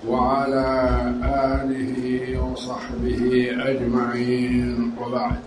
وعلى آله وصحبه أجمعين، وبعد.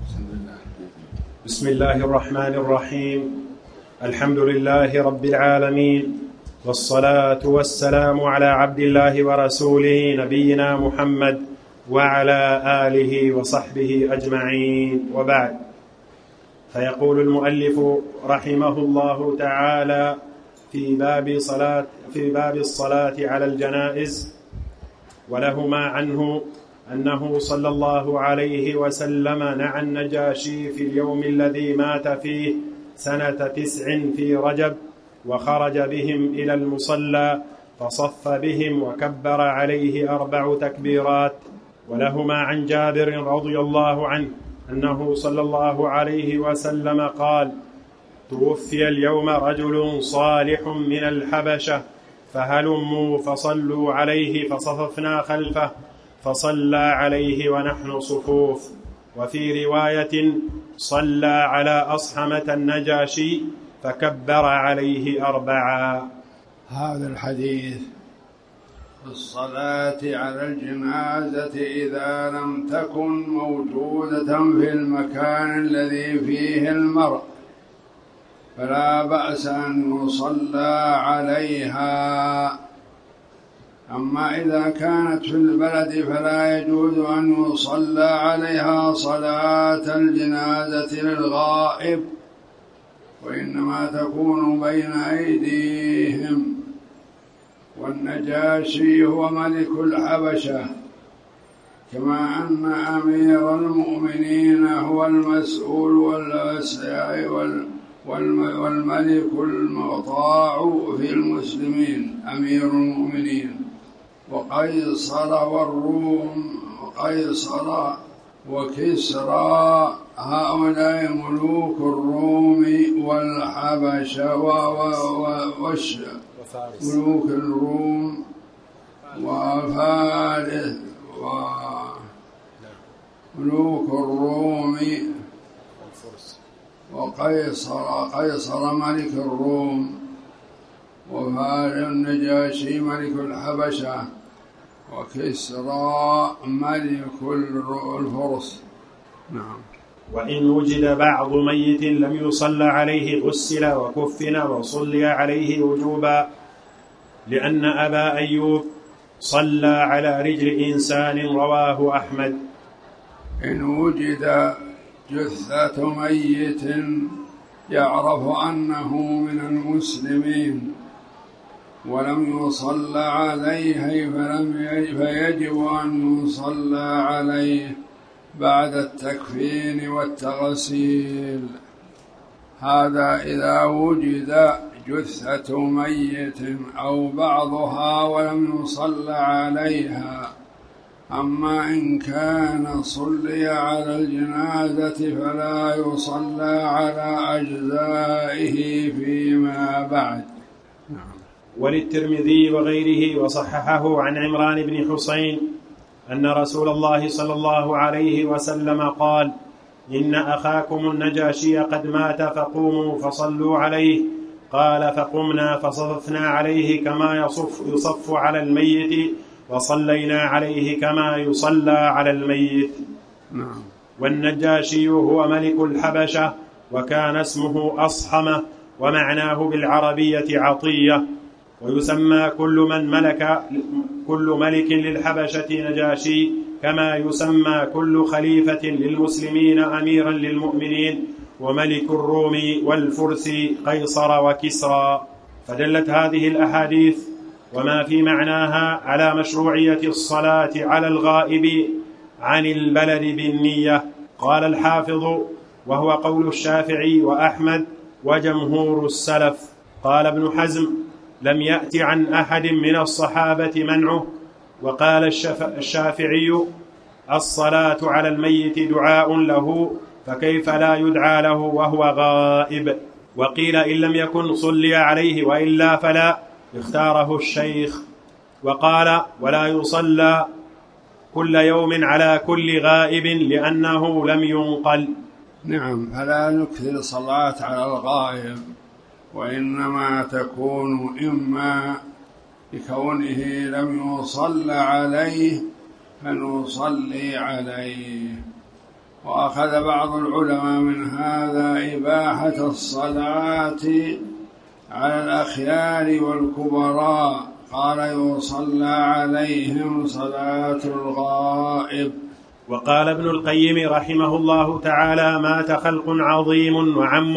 بسم الله الرحمن الرحيم. الحمد لله رب العالمين، والصلاة والسلام على عبد الله ورسوله نبينا محمد وعلى آله وصحبه أجمعين، وبعد. فيقول المؤلف رحمه الله تعالى في باب الصلاة على الجنائز: ولهما عنه أنه صلى الله عليه وسلم نعى النجاشي في اليوم الذي مات فيه سنة 9 في رجب، وخرج بهم إلى المصلى فصف بهم وكبر عليه 4 تكبيرات. ولهما عن جابر رضي الله عنه أنه صلى الله عليه وسلم قال: توفي اليوم رجل صالح من الحبشة فهلموا فصلوا عليه، فصففنا خلفه فصلى عليه ونحن صفوف. وفي رواية: صلى على أصحمة النجاشي فكبر عليه 4. هذا الحديث الصلاة على الجنازة إذا لم تكن موجودة في المكان الذي فيه المرء فلا بأس أن يصلى عليها، أما إذا كانت في البلد فلا يجوز أن يصلى عليها صلاة الجنازة للغائب، وإنما تكون بين أيديهم. والنجاشي هو ملك الحبشة، كما أن أمير المؤمنين هو المسؤول والملك المطاع في المسلمين أمير المؤمنين. وقيصر والروم وقيصر وكسرى هؤلاء ملوك الروم والحبشة ملوك الروم وفارس وملوك الروم وقيصر ملك الروم وفارس النجاشي ملك الحبشة وكسرى ملك الفرس. نعم. وإن وجد بعض ميت لم يصلى عليه غسل وكفن وصلي عليه وجوبا، لأن أبا أيوب صلى على رجل إنسان، رواه أحمد. إن وجد جثة ميت يعرف أنه من المسلمين ولم يصلى عليه فيجب أن يصلى عليه بعد التكفين والتغسيل. هذا إذا وجد جثة ميت أو بعضها ولم يصلى عليها. أما إن كان صلي على الجنازة فلا يصلى على أجزائه فيما بعد. وللترمذي وغيره وصححه عن عمران بن حسين أن رسول الله صلى الله عليه وسلم قال: إن أخاكم النجاشي قد مات فقوموا فصلوا عليه. قال: فقمنا فصففنا عليه كما يصف على الميت، وصلينا عليه كما يصلى على الميت. والنجاشي هو ملك الحبشة، وكان اسمه أصحمة، ومعناه بالعربية عطية. ويسمى كل ملك للحبشة نجاشي، كما يسمى كل خليفة للمسلمين أميرا للمؤمنين، وملك الروم والفرس قيصر وكسرى. فدلت هذه الأحاديث وما في معناها على مشروعية الصلاة على الغائب عن البلد بالنية. قال الحافظ: وهو قول الشافعي وأحمد وجمهور السلف. قال ابن حزم: لم يأت عن أحد من الصحابة منعه. وقال الشافعي: الصلاة على الميت دعاء له، فكيف لا يدعى له وهو غائب؟ وقيل: إن لم يكن صلي عليه، وإلا فلا. اختاره الشيخ. وقال: ولا يصلى كل يوم على كل غائب لأنه لم ينقل. نعم، فلا نكثر الصلاة على الغائب، وإنما تكون إما بكونه لم يصلى عليه فنصلي عليه. وأخذ بعض العلماء من هذا إباحة الصلاة على الأخيار والكبراء، قال يصلى عليهم صلاة الغائب. وقال ابن القيم رحمه الله تعالى: مات خلق عظيم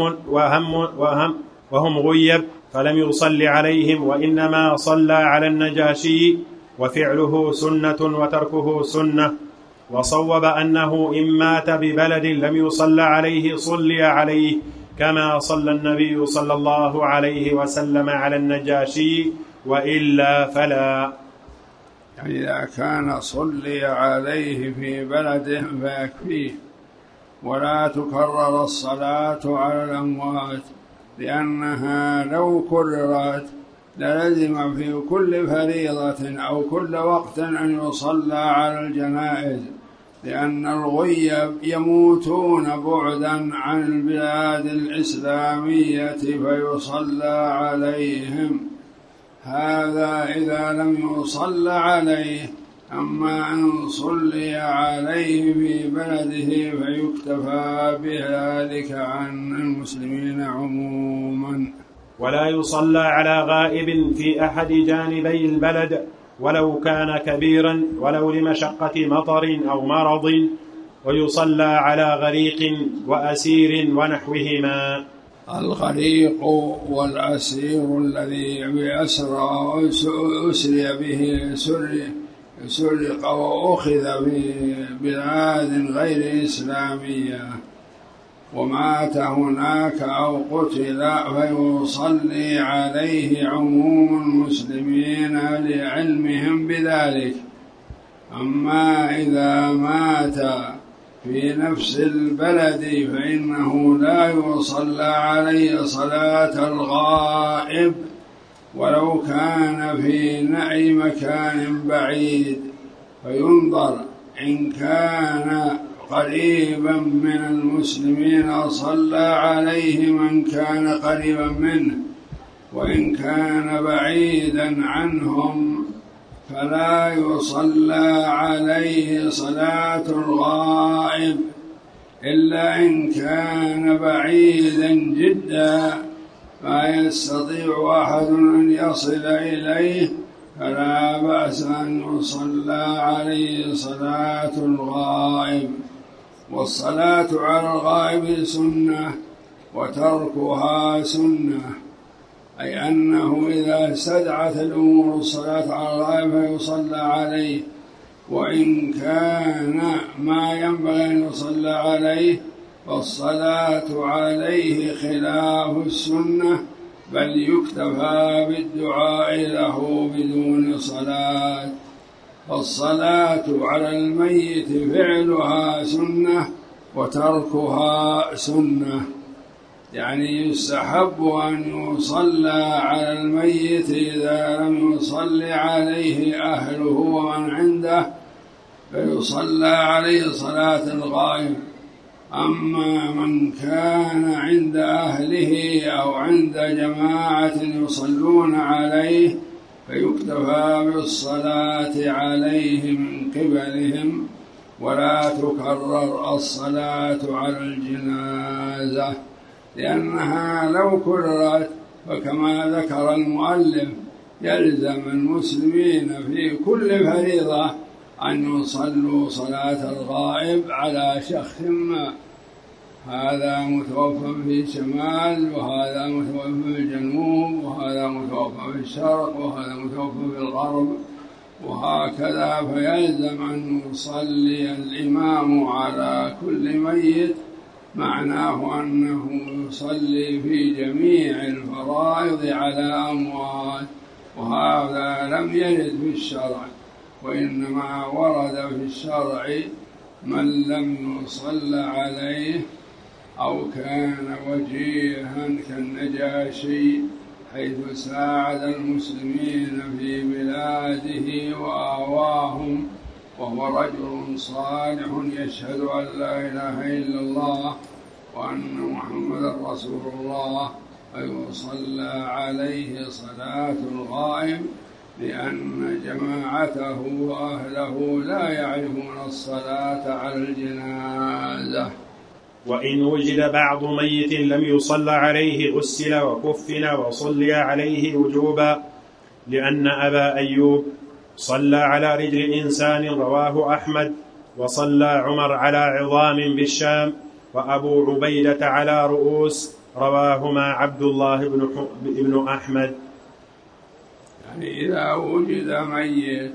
وهم غيب فلم يصل عليهم، وإنما صلى على النجاشي، وفعله سنة وتركه سنة. وصوب أنه إن مات ببلد لم يصل عليه صلي عليه، كما صلى النبي صلى الله عليه وسلم على النجاشي، وإلا فلا. يعني إذا كان صلي عليه في بلده فيكفيه، ولا تكرر الصلاة على الأموات، لأنها لو كررت للزم في كل فريضة أو كل وقت أن يصلى على الجنائز، لأن الغيب يموتون بعدا عن البلاد الإسلامية فيصلى عليهم. هذا إذا لم يصلى عليه. أما أن صلي عليه في بلده فيكتفى بذلك عن المسلمين عموما. ولا يصلى على غائب في أحد جانبي البلد ولو كان كبيرا ولو لمشقة مطر أو مرض، ويصلى على غريق وأسير ونحوهما. الغريق والأسير الذي أسري به سرق وأخذ في بلاد غير إسلامية ومات هناك أو قتل فيصلي عليه عموم المسلمين لعلمهم بذلك. أما إذا مات في نفس البلد فإنه لا يصلى عليه صلاة الغائب ولو كان في نعي مكان بعيد، فينظر إن كان قريبا من المسلمين صلى عليه من كان قريبا منه، وإن كان بعيدا عنهم فلا يصلى عليه صلاة الغائب، إلا إن كان بعيدا جدا ما يستطيع أحد أن يصل إليه فلا بأس أن يصلى عليه صلاة الغائب. والصلاة على الغائب سنة وتركها سنة، أي أنه إذا استدعت الأمور الصلاة على الغائب فيصلى عليه، وإن كان ما ينبغي أن يصلى عليه فالصلاة عليه خلاف السنة، بل يكتفى بالدعاء له بدون صلاة. فالصلاة على الميت فعلها سنة وتركها سنة، يعني يستحب أن يصلى على الميت إذا لم يصلي عليه أهله ومن عنده فيصلى عليه صلاة الغائب. أما من كان عند أهله أو عند جماعة يصلون عليه فيكتفى بالصلاة عليه من قبلهم، ولا تكرر الصلاة على الجنازة، لأنها لو كررت فكما ذكر المؤلف يلزم المسلمين في كل فريضة أن يصلوا صلاة الغائب على شخص ما، هذا متوفى في الشمال وهذا متوفى في الجنوب وهذا متوفى في الشرق وهذا متوفى في الغرب، وهكذا. فيلزم أن يصلي الإمام على كل ميت، معناه أنه يصلي في جميع الفرائض على أموات، وهذا لم يرد في الشرع، وإنما ورد في الشرع من لم يصل عليه أو كان وجيها كالنجاشي حيث ساعد المسلمين في بلاده وآواهم، وهو رجل صالح يشهد أن لا إله إلا الله وأن محمدا رسول الله، فيصلى عليه صلاة الغائب لأن جماعته وأهله لا يعرفون الصلاة على الجنازة. وإن وجد بعض ميت لم يصلى عليه غسل وكفن وصلي عليه وجوبا، لأن أبا أيوب صلى على رجل إنسان رواه أحمد، وصلى عمر على عظام بالشام، وأبو عبيدة على رؤوس رواهما عبد الله بن أحمد. يعني إذا وجد ميت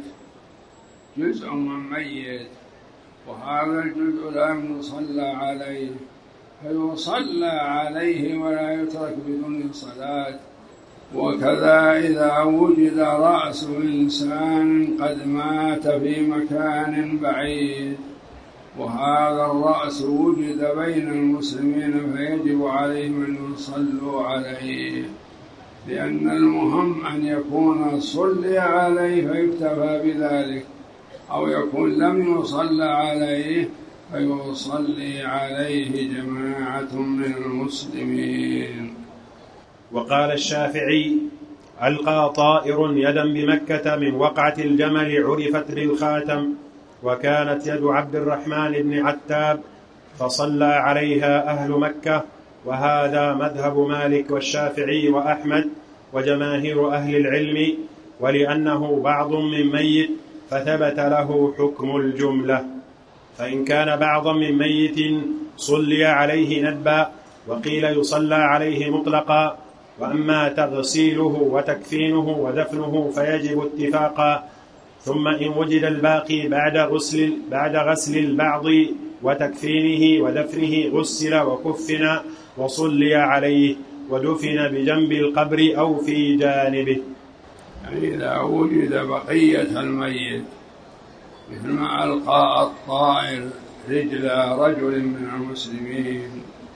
جزء من ميت وهذا الجزء لم يصلى عليه فيصلى عليه ولا يترك بدون صلاة. وكذا إذا وجد رأس إنسان قد مات في مكان بعيد وهذا الرأس وجد بين المسلمين فيجب عليهم أن يصلوا عليه، لأن المهم أن يكون صلي عليه فيكتفى بذلك، أو يكون لم يصلى عليه فيصلي عليه جماعة من المسلمين. وقال الشافعي: ألقى طائر يدا بمكة من وقعة الجمل عرفت بالخاتم، وكانت يد عبد الرحمن بن عتاب فصلى عليها أهل مكة، وهذا مذهب مالك والشافعي وأحمد وجماهير أهل العلم، ولأنه بعض من ميت فثبت له حكم الجملة. فإن كان بعضا من ميت صلي عليه ندبا، وقيل يصلى عليه مطلقا، وأما تغسيله وتكفينه ودفنه فيجب اتفاقا. ثم إن وجد الباقي بعد غسل البعض وتكفينه ودفنه غسل وكفن وصلي عليه ودفن بجنب القبر أو في جانبه. يعني إذا وجد بقية الميت مثل ما ألقى الطائر رجل رجل من المسلمين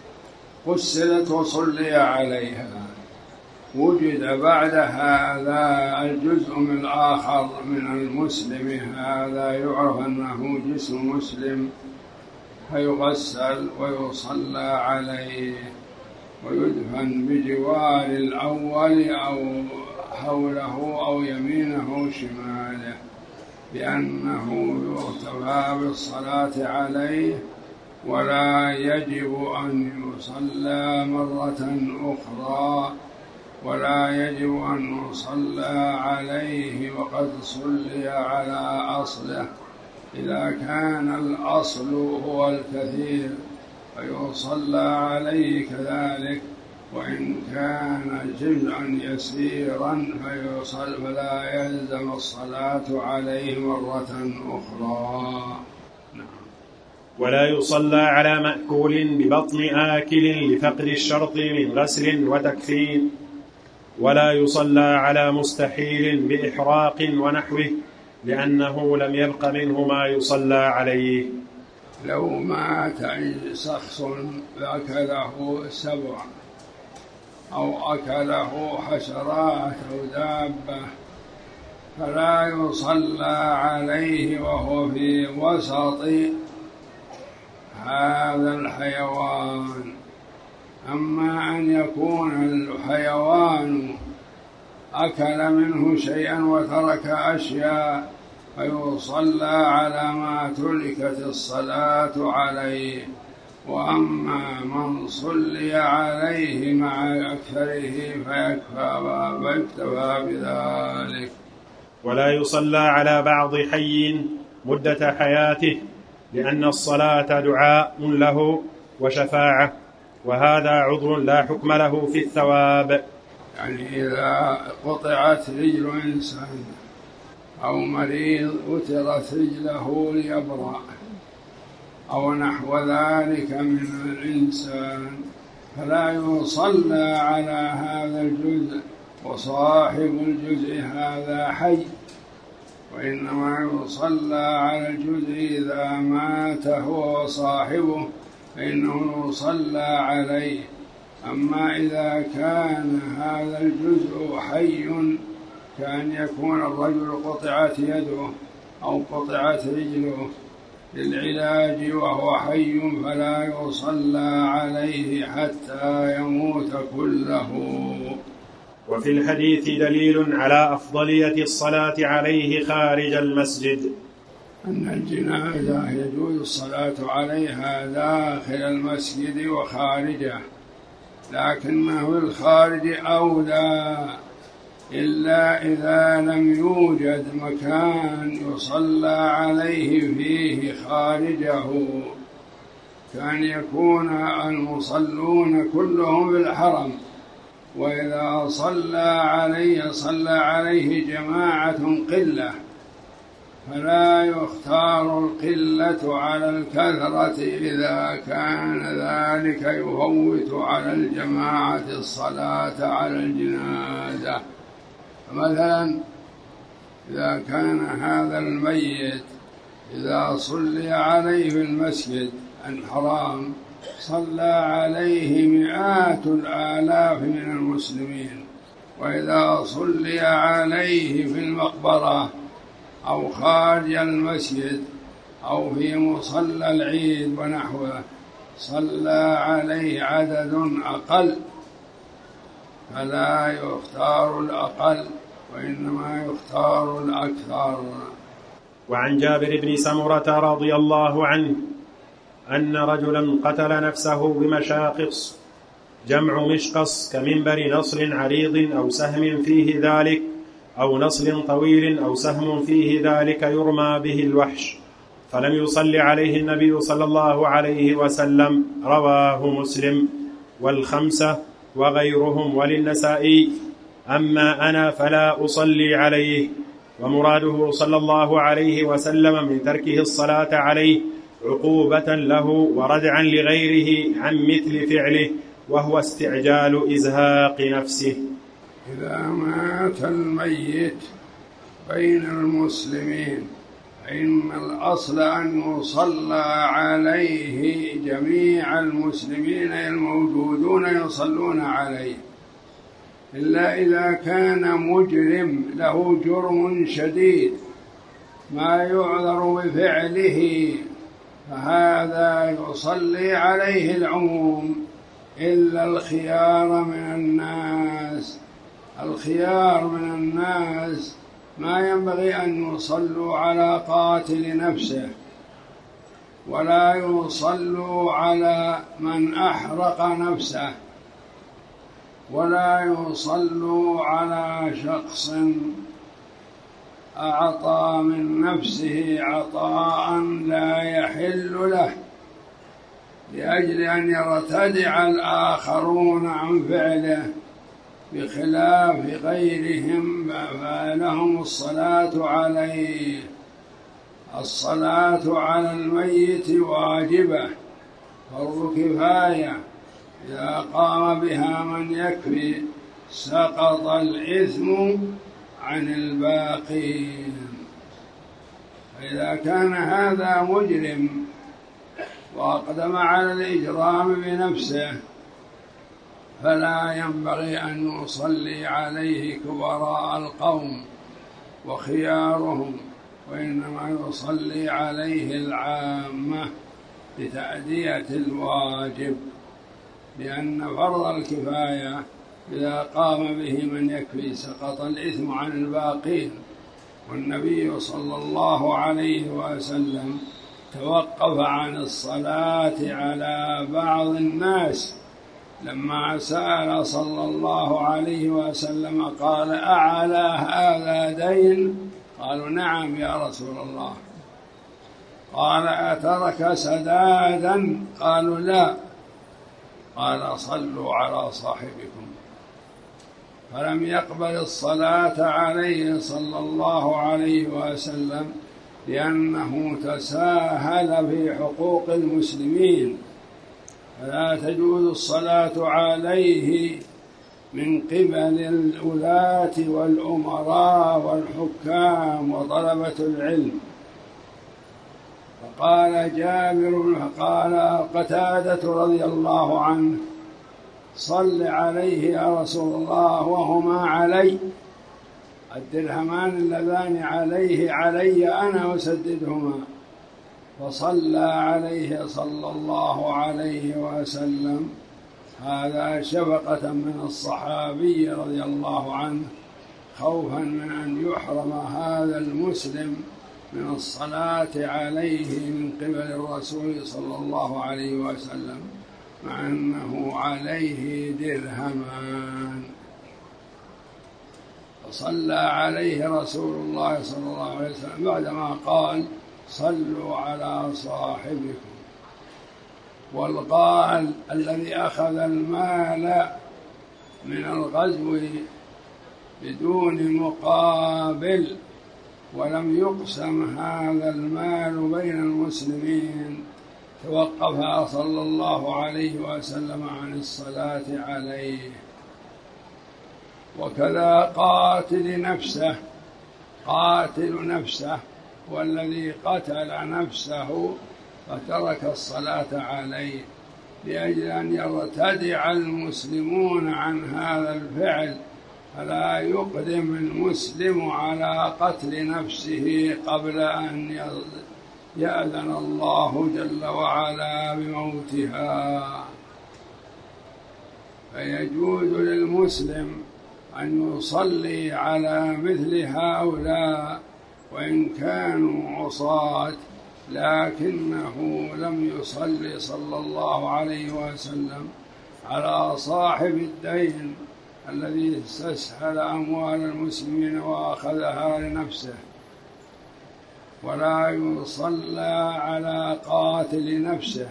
غسلت وصلي عليها، وجد بعد هذا الجزء من الآخر من المسلم، هذا يعرف أنه جسم مسلم، فيغسل ويصلى عليه ويدفن بجوار الأول أو حوله أو يمينه شماله، لأنه يغتفى بالصلاة عليه ولا يجب أن يصلى مرة أخرى، ولا يجب أن يصلى عليه وقد صلي على أصله. إذا كان الأصل هو الكثير فيصلى عليه كذلك، وإن كان جزءا يسيرا فلا يلزم الصلاة عليه مرة أخرى. ولا يصلى على مأكول ببطن آكل لفقد الشرط من غسل وتكفين، ولا يصلى على مستحيل بإحراق ونحوه، لأنه لم يبق منه ما يصلى عليه. لو مات شخص أكله سبع أو أكله حشرات أو دابة فلا يصلى عليه وهو في وسط هذا الحيوان. أما أن يكون الحيوان أكل منه شيئا وترك أشياء فيصلى على ما تركت الصلاة عليه. وأما من صلي عليه مع أكثره فيكتفى بذلك. ولا يصلى على بعض حي مدة حياته، لأن الصلاة دعاء له وشفاعة، وهذا عذر لا حكم له في الثواب. يعني إذا قطعت رجل إنسان أو مريض وترت رجله ليبرأ أو نحو ذلك من الإنسان فلا يصلى على هذا الجزء، وصاحب الجزء هذا حي، وإنما يصلى على الجزء إذا مات هو وصاحبه فإنه يصلى عليه. أما إذا كان هذا الجزء حي كان يكون الرجل قطعت يده أو قطعت رجله للعلاج وهو حي فلا يصلى عليه حتى يموت كله. وفي الحديث دليل على أفضلية الصلاة عليه خارج المسجد. أن الجنازة يجوز الصلاة عليها داخل المسجد وخارجه، لكنه الخارج أولى، إلا إذا لم يوجد مكان يصلى عليه فيه خارجه، كان يكون المصلون كلهم في الحرم، وإذا صلى عليه جماعة قلة، فلا يختار القلة على الكثرة إذا كان ذلك يفوت على الجماعة الصلاة على الجنازة. مثلا إذا كان هذا الميت إذا صلي عليه في المسجد الحرام صلى عليه مئات الآلاف من المسلمين، وإذا صلي عليه في المقبرة أو خارج المسجد أو في مصلى العيد ونحوه صلى عليه عدد أقل، فلا يختار الأقل وإنما يختار الأكثر. وعن جابر بن سمرة رضي الله عنه أن رجلا قتل نفسه بمشاقص، جمع مشقص كمنبر نصل عريض أو سهم فيه ذلك، أو نصل طويل أو سهم فيه ذلك يرمى به الوحش، فلم يصل عليه النبي صلى الله عليه وسلم. رواه مسلم والخمسة وغيرهم وللنسائي. أما أنا فلا أصلي عليه. ومراده صلى الله عليه وسلم من تركه الصلاة عليه عقوبة له وردعا لغيره عن مثل فعله، وهو استعجال إزهاق نفسه. إذا مات الميت بين المسلمين فإن الأصل أن يصلى عليه جميع المسلمين الموجودون يصلون عليه، إلا إذا كان مجرم له جرم شديد ما يعذر بفعله فهذا يصلي عليه العموم، إلا الخيار من الناس ما ينبغي أن يصلوا على قاتل نفسه، ولا يصلوا على من أحرق نفسه، ولا يصلوا على شخص أعطى من نفسه عطاء لا يحل له لأجل أن يرتدع الآخرون عن فعله، بخلاف غيرهم فلهم الصلاة عليه. الصلاة على الميت واجبة فرض كفاية، إذا قام بها من يكفي سقط الإثم عن الباقين. فإذا كان هذا مجرم وأقدم على الإجرام بنفسه فلا ينبغي أن يصلي عليه كبراء القوم وخيارهم، وإنما يصلي عليه العامة لتأدية الواجب، لأن فرض الكفاية إذا قام به من يكفي سقط الإثم عن الباقين. والنبي صلى الله عليه وسلم توقف عن الصلاة على بعض الناس لما سأل صلى الله عليه وسلم قال: أعلى هذا دين؟ قالوا: نعم يا رسول الله. قال: أترك سدادا؟ قالوا: لا. قال: صلوا على صاحبكم. فلم يقبل الصلاة عليه صلى الله عليه وسلم لأنه تساهل في حقوق المسلمين، فلا تجوز الصلاة عليه من قبل الولاة والأمراء والحكام وطلبة العلم. فقال جابر فقال قتادة رضي الله عنه: صل عليه يا رسول الله وهما علي، الدرهمان اللذان عليه علي أنا أسددهما. فصلى عليه صلى الله عليه وسلم هذا شفقة من الصحابي رضي الله عنه، خوفا من أن يحرم هذا المسلم من الصلاة عليه من قبل الرسول صلى الله عليه وسلم، مع أنه عليه درهمان. فصلى عليه رسول الله صلى الله عليه وسلم بعدما قال: صلوا على صاحبكم. والقائل الذي أخذ المال من الغزو بدون مقابل ولم يقسم هذا المال بين المسلمين، توقف صلى الله عليه وسلم عن الصلاة عليه. وكذا قاتل نفسه والذي قتل نفسه فترك الصلاة عليه لأجل أن يرتدع المسلمون عن هذا الفعل، فلا يقدم المسلم على قتل نفسه قبل أن يأذن الله جل وعلا بموتها. فيجوز للمسلم أن يصلي على مثل هؤلاء وإن كانوا عصاة، لكنه لم يصلي صلى الله عليه وسلم على صاحب الدين الذي استسهل أموال المسلمين وأخذها لنفسه، ولا يصلى على قاتل نفسه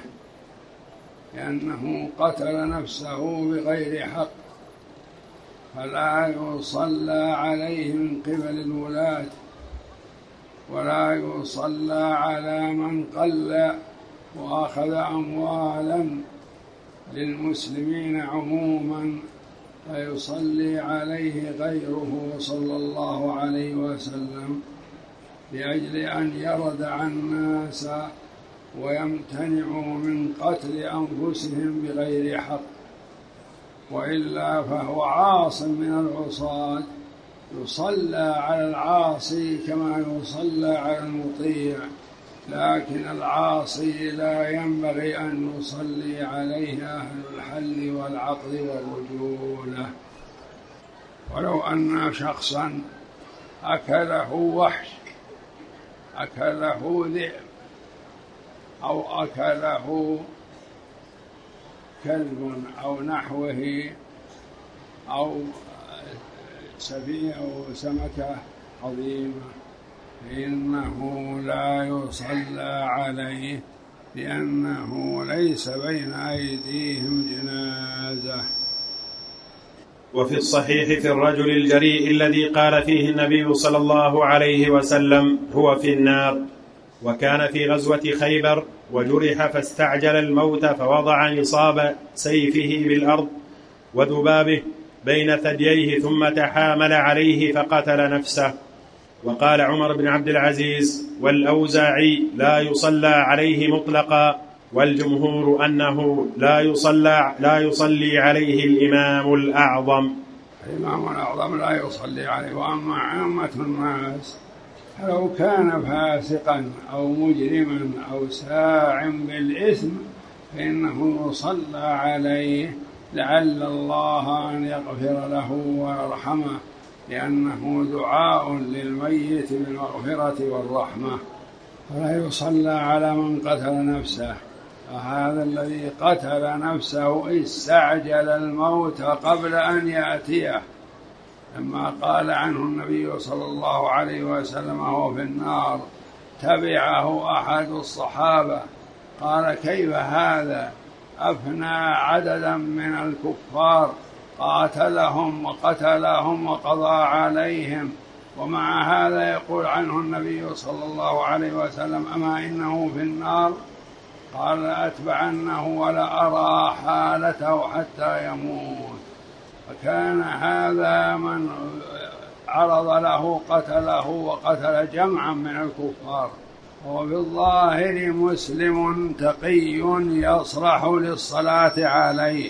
لأنه قتل نفسه بغير حق، فلا يصلى عليه من قبل الولاة، ولا يصلى على من قل وأخذ أموالا للمسلمين عموما، فيصلي عليه غيره صلى الله عليه وسلم لأجل أن يردع الناس ويمتنعوا من قتل أنفسهم بغير حق. وإلا فهو عاص من العصاة، يصلى على العاصي كما يصلى على المطيع، لكن العاصي لا ينبغي أن يصلي عليه أهل الحل والعقد والرجولة. ولو أن شخصا أكله وحش، أكله ذئب، أو أكله كلب أو نحوه، أو سفيه أو سمكة عظيمة، فإنه لا يصلى عليه لأنه ليس بين أيديهم جنازة. وفي الصحيح في الرجل الجريء الذي قال فيه النبي صلى الله عليه وسلم: هو في النار، وكان في غزوة خيبر وجرح فاستعجل الموت فوضع نصاب سيفه بالأرض وذبابه بين ثدييه ثم تحامل عليه فقتل نفسه. وقال عمر بن عبد العزيز والأوزاعي: لا يصلى عليه مطلقا، والجمهور أنه لا يصلي عليه الإمام الأعظم. الإمام الأعظم لا يصلي عليه. وأما عامة الناس فلو كان فاسقا أو مجرما أو ساع بالإثم فإنه يصلى عليه لعل الله أن يغفر له ويرحمه، لأنه دعاء للميت بالمغفرة والرحمة. فلا يصلى على من قتل نفسه. فهذا الذي قتل نفسه استعجل الموت قبل أن يأتيه، لما قال عنه النبي صلى الله عليه وسلم هو في النار تبعه أحد الصحابة قال: كيف هذا؟ أفنى عددا من الكفار، قاتلهم وقتلهم وقضى عليهم، ومع هذا يقول عنه النبي صلى الله عليه وسلم: أما إنه في النار؟ قال: لأتبعنه ولأرى حالته حتى يموت. فكان هذا من عرض له قتله وقتل جمعا من الكفار، وهو بالظاهر مسلم تقي يصلح للصلاة عليه،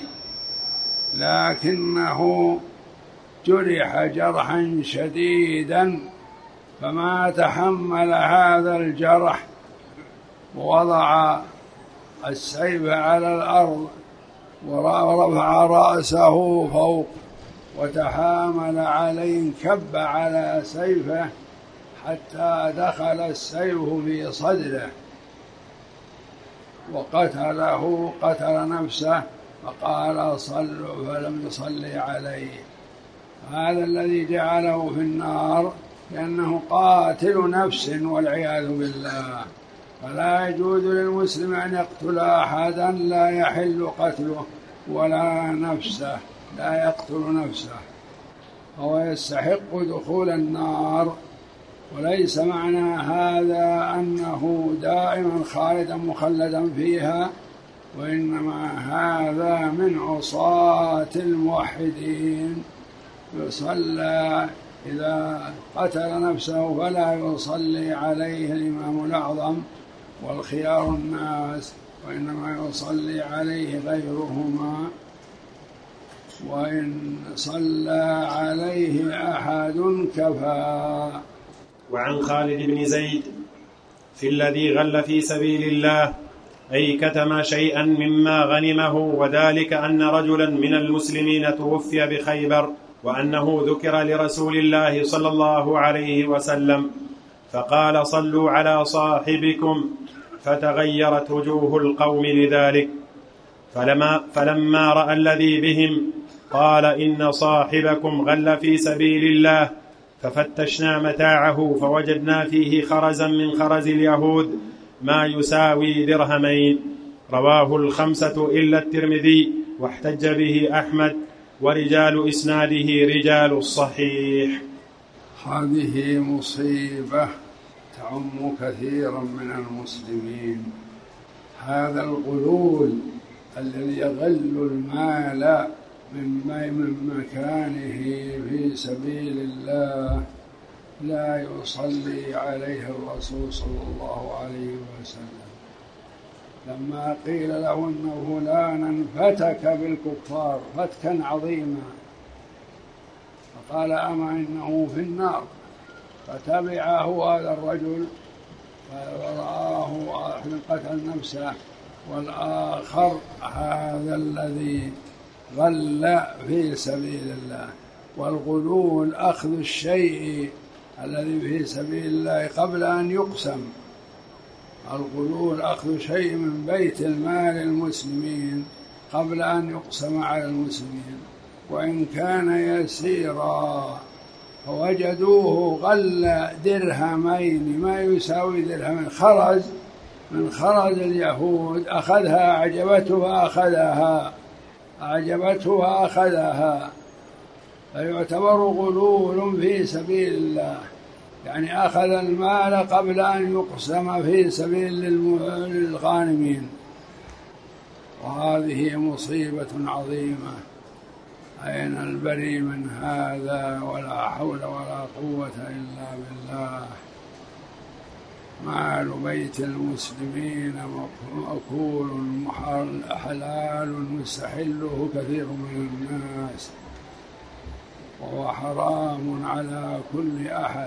لكنه جرح جرحا شديدا فما تحمل هذا الجرح، ووضع السيف على الأرض ورفع رأسه فوق وتحامل عليه، انكب على سيفه حتى دخل السيف في صدره وقتله، قتل نفسه، فقال صلوا فلم يصلي عليه. هذا الذي جعله في النار لأنه قاتل نفس والعياذ بالله. فلا يجوز للمسلم أن يقتل أحدا لا يحل قتله ولا نفسه، لا يقتل نفسه، هو يستحق دخول النار. وليس معنى هذا أنه دائما خالدا مخلدا فيها، وإنما هذا من عصاة الموحدين، يصلى إذا قتل نفسه فلا يصلي عليه الإمام الأعظم والخيار الناس، وإنما يصلي عليه غيرهما، وإن صلى عليه أحد كفى. وعن خالد بن زيد في الذي غل في سبيل الله أي كتم شيئا مما غنمه، وذلك أن رجلا من المسلمين توفي بخيبر، وأنه ذكر لرسول الله صلى الله عليه وسلم فقال صلوا على صاحبكم، فتغيرت وجوه القوم لذلك، فلما رأى الذي بهم قال إن صاحبكم غل في سبيل الله، ففتشنا متاعه فوجدنا فيه خرزا من خرز اليهود ما يساوي درهمين. رواه الخمسة إلا الترمذي، واحتج به أحمد، ورجال إسناده رجال الصحيح. هذه مصيبة تعم كثيرا من المسلمين، هذا الغلول الذي يغل المال من مكانه في سبيل الله لا يصلي عليه الرسول صلى الله عليه وسلم. لما قيل له أن فلانا فتك بالكفار فتكا عظيما، فقال أما إنه في النار، فتبعه هذا الرجل فرآه قتل نفسه. والآخر هذا الذي غل في سبيل الله. والغلول أخذ الشيء الذي في سبيل الله قبل أن يقسم، الغلول أخذ شيء من بيت المال المسلمين قبل أن يقسم على المسلمين، وإن كان يسيرا، فوجدوه غل درهمين ما يساوي درهمين، خرز من خرز اليهود، أخذها أعجبته وأخذها، فيعتبر غلول في سبيل الله، يعني أخذ المال قبل أن يقسم في سبيل للغانمين. وهذه مصيبة عظيمة، أين البري من هذا؟ ولا حول ولا قوة إلا بالله. مال بيت المسلمين مأكول حلال مستحله كثير من الناس، وهو حرام على كل أحد،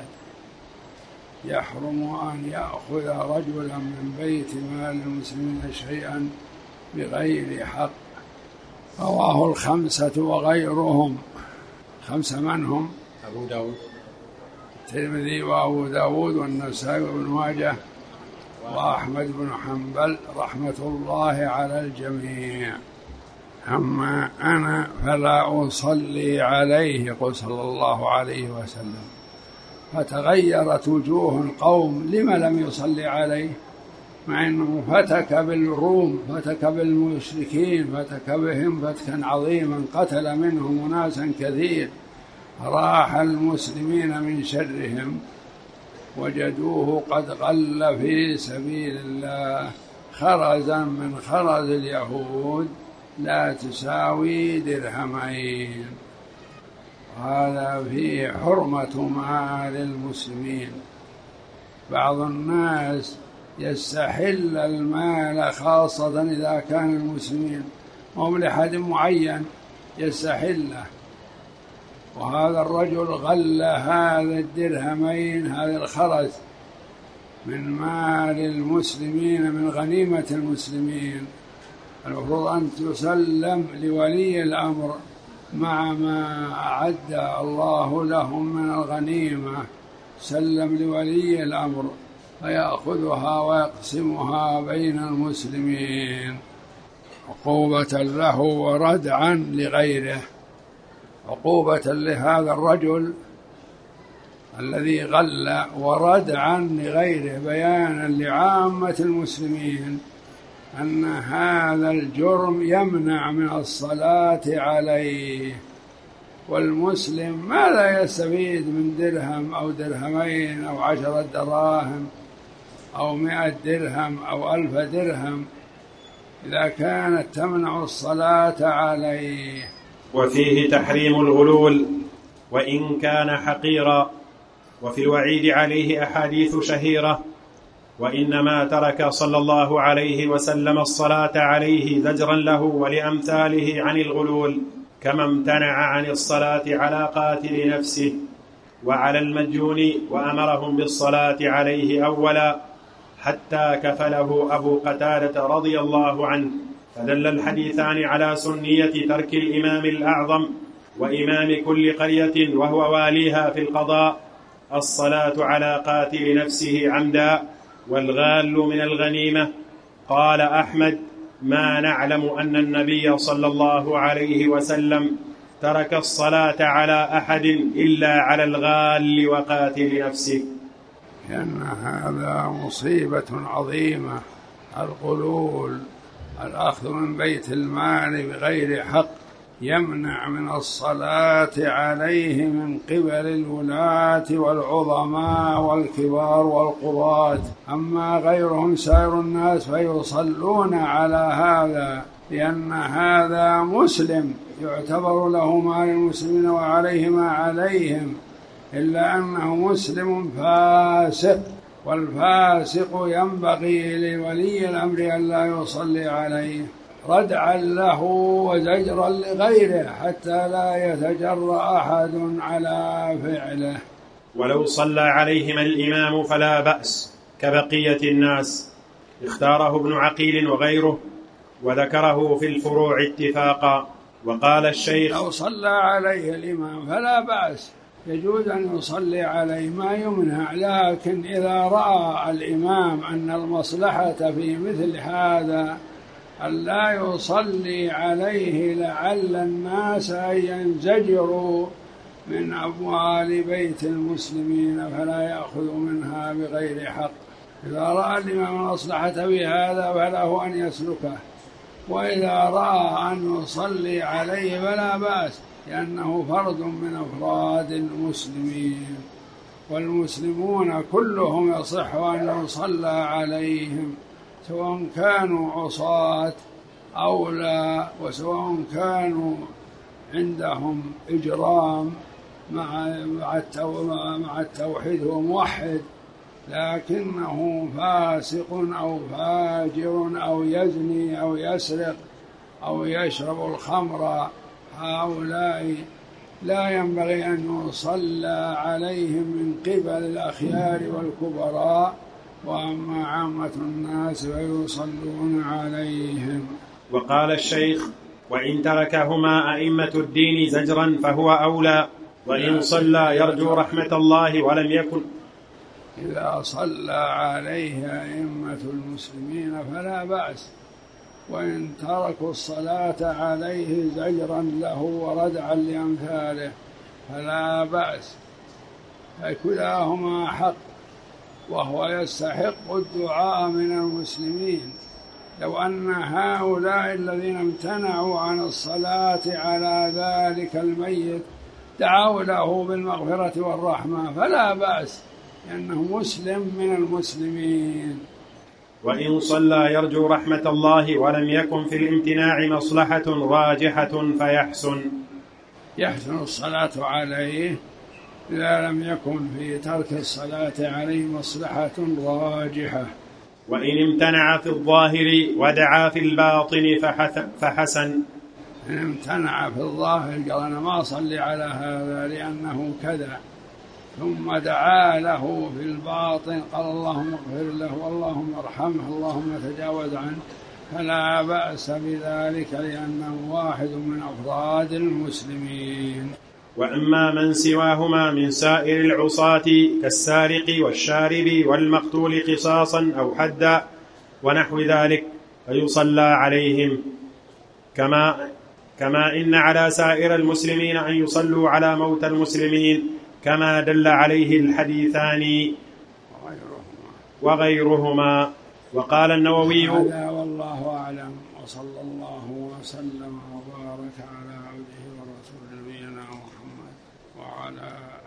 يحرم أن يأخذ رجلا من بيت مال المسلمين شيئا بغير حق. رواه الخمسة وغيرهم. خمسة من هم؟ أبو داود، الترمذي وأبو داود والنسائي وابن ماجه وأحمد بن حنبل رحمة الله على الجميع. أما أنا فلا أصلي عليه، قل صلى الله عليه وسلم. فتغيرت وجوه القوم، لما لم يصلي عليه؟ مع أنه فتك بالروم، فتك بالمشركين، فتك بهم فتكا عظيما، قتل منهم ناسا كثير، راح المسلمين من شرهم، وجدوه قد غل في سبيل الله خرزا من خرز اليهود لا تساوي درهمين. هذا فيه حرمة مال المسلمين. بعض الناس يستحل المال خاصة إذا كان المسلمين هم لحد معين يستحله، وهذا الرجل غل هذا الدرهمين، هذا الخرز من مال المسلمين من غنيمة المسلمين، المفروض أن تسلم لولي الأمر مع ما أعد الله لهم من الغنيمة، سلم لولي الأمر فيأخذها ويقسمها بين المسلمين عقوبة له وردعا لغيره، عقوبة لهذا الرجل الذي غل وردعا لغيره، بيانا لعامة المسلمين أن هذا الجرم يمنع من الصلاة عليه. والمسلم ماذا يستفيد من درهم أو درهمين أو 10 دراهم أو 100 درهم أو 1000 درهم إذا كانت تمنع الصلاة عليه؟ وفيه تحريم الغلول وإن كان حقيرا، وفي الوعيد عليه أحاديث شهيرة، وإنما ترك صلى الله عليه وسلم الصلاة عليه زجرا له ولأمثاله عن الغلول، كما امتنع عن الصلاة على قاتل نفسه وعلى المجنون، وأمرهم بالصلاة عليه أولا حتى كفله أبو قتادة رضي الله عنه. فدل الحديثان على سنية ترك الإمام الأعظم وإمام كل قرية وهو واليها في القضاء الصلاة على قاتل نفسه عمدا والغال من الغنيمة. قال أحمد: ما نعلم أن النبي صلى الله عليه وسلم ترك الصلاة على أحد إلا على الغال وقاتل نفسه. لأن هذا مصيبة عظيمة، الغلول، الأخذ من بيت المال بغير حق، يمنع من الصلاة عليه من قبل الولاة والعظماء والكبار والقضاة. أما غيرهم سائر الناس فيصلون على هذا، لأن هذا مسلم يعتبر له ما للمسلمين وعليه ما عليهم، إلا أنه مسلم فاسق، والفاسق ينبغي لولي الأمر أن لا يصلي عليه ردعا له وزجرا لغيره حتى لا يتجرأ أحد على فعله. ولو صلى عليهما الإمام فلا بأس كبقية الناس، اختاره ابن عقيل وغيره وذكره في الفروع اتفاقا. وقال الشيخ: لو صلى عليه الإمام فلا بأس، يجوز أن يصلي عليه ما يمنع، لكن إذا رأى الإمام أن المصلحة في مثل هذا أن لا يصلي عليه لعل الناس أن ينزجروا من أموال بيت المسلمين فلا يأخذ منها بغير حق، إذا رأى الإمام المصلحة في هذا فله أن يسلكه، وإذا رأى أن يصلي عليه فلا بأس، لأنه فرد من أفراد المسلمين، والمسلمون كلهم يصح أن يصلى عليهم سواء كانوا عصاة أو لا، وسواء كانوا عندهم إجرام مع التوحيد وموحد، لكنه فاسق أو فاجر أو يزني أو يسرق أو يشرب الخمر، هؤلاء لا ينبغي أن يصلى عليهم من قبل الأخيار والكبراء، وأما عامة الناس فيصلون عليهم. وقال الشيخ: وإن تركهما أئمة الدين زجرا فهو أولى، وإن صلى يرجو رحمة الله ولم يكن. إذا صلى عليه أئمة المسلمين فلا بأس، وإن تركوا الصلاة عليه زجرا له وردعا لأمثاله فلا بأس، فكلاهما حق، وهو يستحق الدعاء من المسلمين. لو أن هؤلاء الذين امتنعوا عن الصلاة على ذلك الميت دعوا له بالمغفرة والرحمة فلا بأس، لأنه مسلم من المسلمين. وإن صلى يرجو رحمة الله ولم يكن في الامتناع مصلحة راجحة يحسن الصلاة عليه إذا لم يكن في ترك الصلاة عليه مصلحة راجحة. وإن امتنع في الظاهر ودعا في الباطن فحسن. إن امتنع في الظاهر قال أنا ما أصلي على هذا لأنه كذا، ثم دعا له في الباطن قال اللهم اغفر له واللهم ارحمه اللهم تجاوز عنه، فلا بأس بذلك لأنه واحد من أفراد المسلمين. وأما من سواهما من سائر العصاة كالسارق والشارب والمقتول قصاصا أو حدا ونحو ذلك فيصلى عليهم، كما إن على سائر المسلمين أن يصلوا على موتى المسلمين كما دل عليه الحديثان وغيرهما. وقال النووي: هذا والله أعلم، وصلى الله وسلم وبارك على عبده ورسوله نبينا محمد وعلى